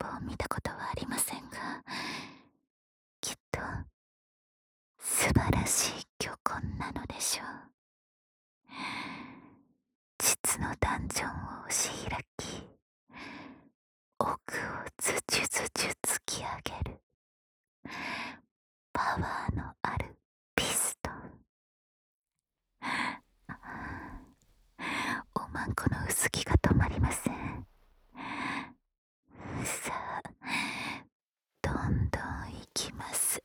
を見たことはありませんが、きっと素晴らしい巨根なのでしょう。膣のダンジョンを押し開き、奥をズチュズチュ突き上げるパワーのあるピストン。おまんこの薄気が止まりません。さあ、どんどんいきます。